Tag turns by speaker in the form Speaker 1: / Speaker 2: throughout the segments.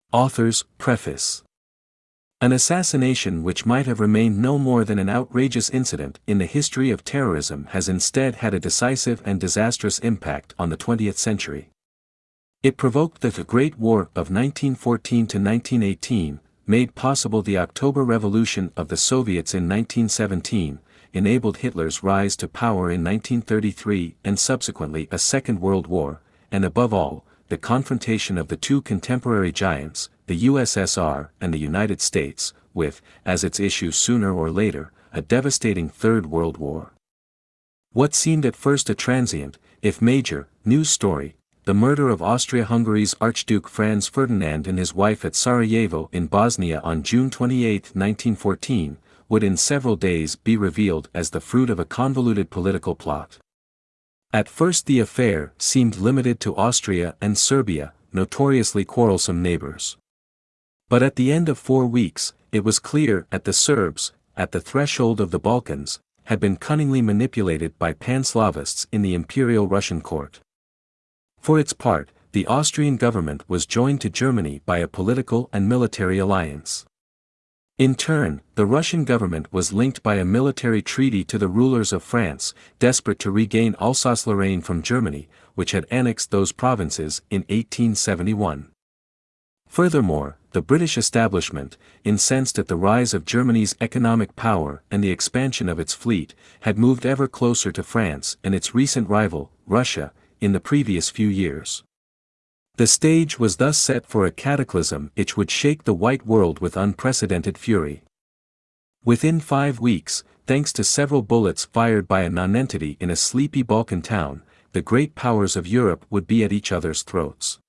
Speaker 1: Author's Preface. An assassination which might have remained no more than an outrageous incident in the history of terrorism has instead had a decisive and disastrous impact on the 20th century. It provoked the Great War of 1914 to 1918, made possible the October Revolution of the Soviets in 1917, enabled Hitler's rise to power in 1933 and subsequently a Second World War, and above all, the confrontation of the two contemporary giants, the USSR and the United States, with, as its issue sooner or later, a devastating Third World War. What seemed at first a transient, if major, news story, the murder of Austria-Hungary's Archduke Franz Ferdinand and his wife at Sarajevo in Bosnia on June 28, 1914, would in several days be revealed as the fruit of a convoluted political plot. At first the affair seemed limited to Austria and Serbia, notoriously quarrelsome neighbors. But at the end of 4 weeks, it was clear that the Serbs, at the threshold of the Balkans, had been cunningly manipulated by Pan-Slavists in the Imperial Russian court. For its part, the Austrian government was joined to Germany by a political and military alliance. In turn, the Russian government was linked by a military treaty to the rulers of France, desperate to regain Alsace-Lorraine from Germany, which had annexed those provinces in 1871. Furthermore, the British establishment, incensed at the rise of Germany's economic power and the expansion of its fleet, had moved ever closer to France and its recent rival, Russia, in the previous few years. The stage was thus set for a cataclysm which would shake the white world with unprecedented fury. Within 5 weeks, thanks to several bullets fired by a nonentity in a sleepy Balkan town, the great powers of Europe would be at each other's throats.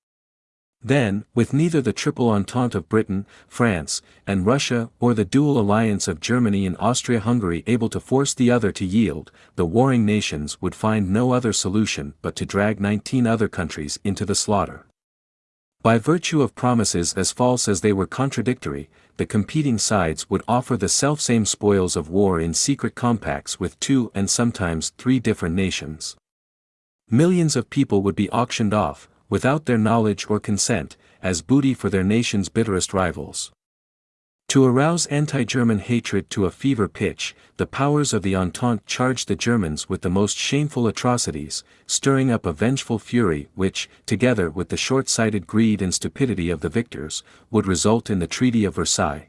Speaker 1: Then, with neither the Triple Entente of Britain, France, and Russia or the dual alliance of Germany and Austria-Hungary able to force the other to yield, the warring nations would find no other solution but to drag 19 other countries into the slaughter. By virtue of promises as false as they were contradictory, the competing sides would offer the selfsame spoils of war in secret compacts with 2 and sometimes 3 different nations. Millions of people would be auctioned off, without their knowledge or consent, as booty for their nation's bitterest rivals. To arouse anti-German hatred to a fever pitch, the powers of the Entente charged the Germans with the most shameful atrocities, stirring up a vengeful fury which, together with the short-sighted greed and stupidity of the victors, would result in the Treaty of Versailles.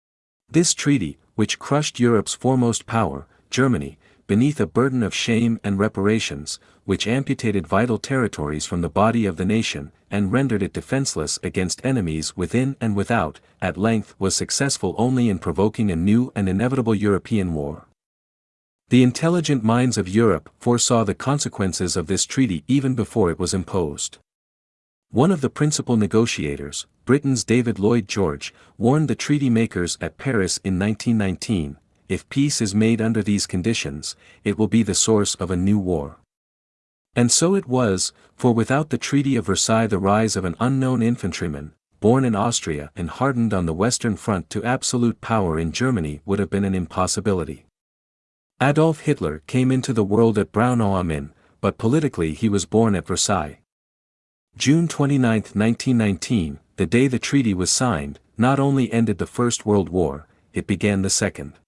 Speaker 1: This treaty, which crushed Europe's foremost power, Germany, beneath a burden of shame and reparations, which amputated vital territories from the body of the nation, and rendered it defenseless against enemies within and without, at length was successful only in provoking a new and inevitable European war. The intelligent minds of Europe foresaw the consequences of this treaty even before it was imposed. One of the principal negotiators, Britain's David Lloyd George, warned the treaty makers at Paris in 1919, if peace is made under these conditions, it will be the source of a new war. And so it was, for without the Treaty of Versailles the rise of an unknown infantryman, born in Austria and hardened on the Western Front to absolute power in Germany would have been an impossibility. Adolf Hitler came into the world at Braunau-am-Inn, but politically he was born at Versailles. June 29, 1919, the day the treaty was signed, not only ended the First World War, it began the Second.